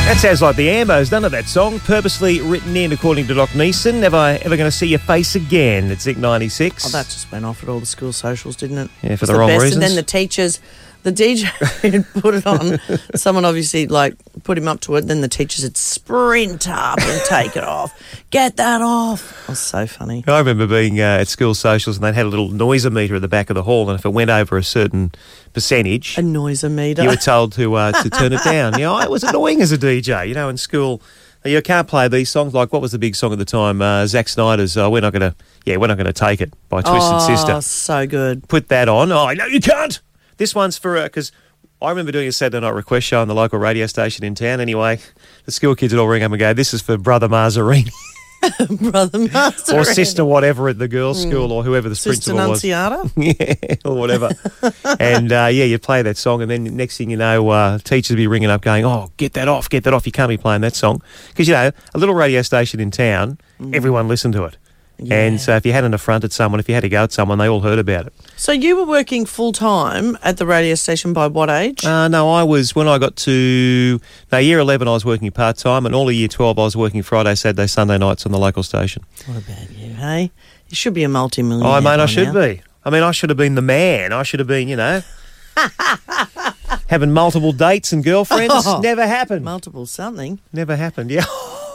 That sounds like the Ambos, doesn't it, that song? Purposely written in, according to Doc Neeson. Never ever going to see your face again. It's Zinc 96. Oh, that just went off at all the school socials, didn't it? Yeah, for the wrong reasons. And then the teachers, the DJ had put it on. Someone obviously, put him up to it. Then the teachers said, sprint up and take it off. Get that off. That was so funny. I remember being at school socials and they'd had a little noisometer at the back of the hall, and if it went over a certain percentage... A noisometer. You were told to turn it down. It was annoying as a DJ, in school. You can't play these songs. Like, what was the big song at the time? Zack Snyder's We're Not Going to Take It by Twisted Sister. Oh, so good. Put that on. Oh, no, you can't. This one's for, because I remember doing a Saturday night request show on the local radio station in town. Anyway, the school kids would all ring up and go, this is for Brother Mazzarini. Brother Mazzarini. Or Sister whatever at the girls' school, or whoever the Sister principal was. Nunziata? Yeah, or whatever. And, you play that song, and then next thing you know, teachers would be ringing up going, oh, get that off, you can't be playing that song. Because, a little radio station in town, everyone listened to it. Yeah. And so if you had an affront at someone, if you had to go at someone, they all heard about it. So you were working full-time at the radio station by what age? No, when I got to year 11, I was working part-time, and all of year 12, I was working Friday, Saturday, Sunday nights on the local station. What about you, hey? You should be a multi-millionaire. Oh, mate, I should be. I should have been the man. I should have been, having multiple dates and girlfriends. Oh, never happened. Multiple something. Never happened, yeah.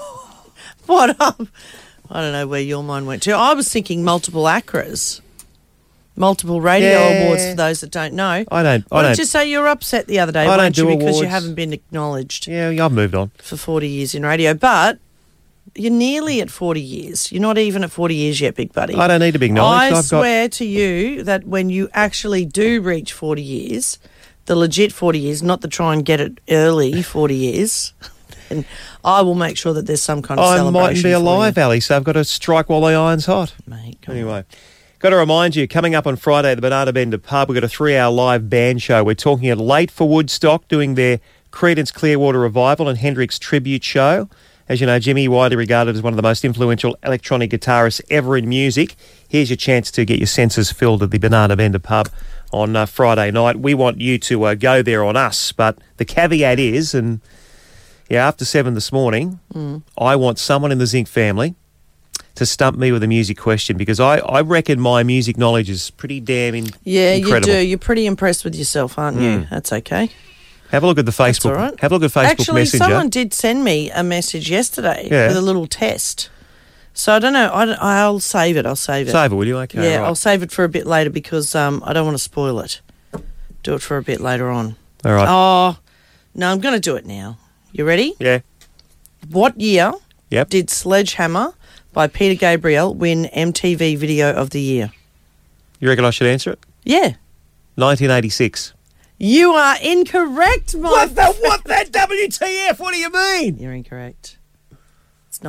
What up? I don't know where your mind went to. I was thinking multiple ACRAs. Multiple radio awards, for those that don't know. I don't. What did you say? You were upset the other day, weren't you? Because you haven't been acknowledged. Yeah, I've moved on. For 40 years in radio. But you're nearly at 40 years. You're not even at 40 years yet, big buddy. I don't need to be acknowledged. I swear to you that when you actually do reach 40 years, the legit 40 years, not the try and get it early 40 years... And I will make sure that there's some kind of celebration. I mightn't be alive, Ali, so I've got to strike while the iron's hot. Mate, anyway, got to remind you, coming up on Friday at the Banana Bender Pub, we've got a 3-hour live band show. We're talking at Late for Woodstock, doing their Creedence Clearwater Revival and Hendrix Tribute Show. As you know, Jimmy, widely regarded as one of the most influential electronic guitarists ever in music. Here's your chance to get your senses filled at the Banana Bender Pub on Friday night. We want you to go there on us, but the caveat is, and... Yeah, after 7 this morning, I want someone in the Zinc family to stump me with a music question, because I reckon my music knowledge is pretty damn incredible. Yeah, you do. You're pretty impressed with yourself, aren't you? That's okay. Have a look at the Facebook. That's all right. Have a look at Facebook Actually, Messenger. someone did send me a message yesterday with a little test. So I don't know. I'll save it. Save it, will you? Okay, yeah, right. I'll save it for a bit later because I don't want to spoil it. Do it for a bit later on. All right. Oh, no, I'm going to do it now. You ready? Yeah. What year Yep. did Sledgehammer by Peter Gabriel win MTV Video of the Year? You reckon I should answer it? Yeah. 1986. You are incorrect, What that WTF? What do you mean? You're incorrect. It's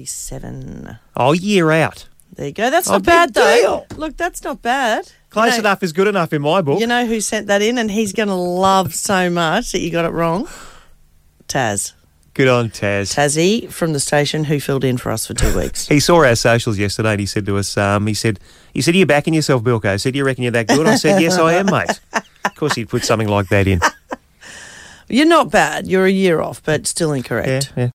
1987. Oh, year out. There you go. That's not bad, though. Deal. Look, that's not bad. Close enough is good enough in my book. You know who sent that in, and he's going to love so much that you got it wrong? Taz. Good on Taz. Tazzy from the station, who filled in for us for 2 weeks. He saw our socials yesterday and he said to us, he said, are you backing yourself, Bilko? I said, do you reckon you're that good? I said, yes, I am, mate. Of course he'd put something like that in. You're not bad. You're a year off, but still incorrect. Yeah.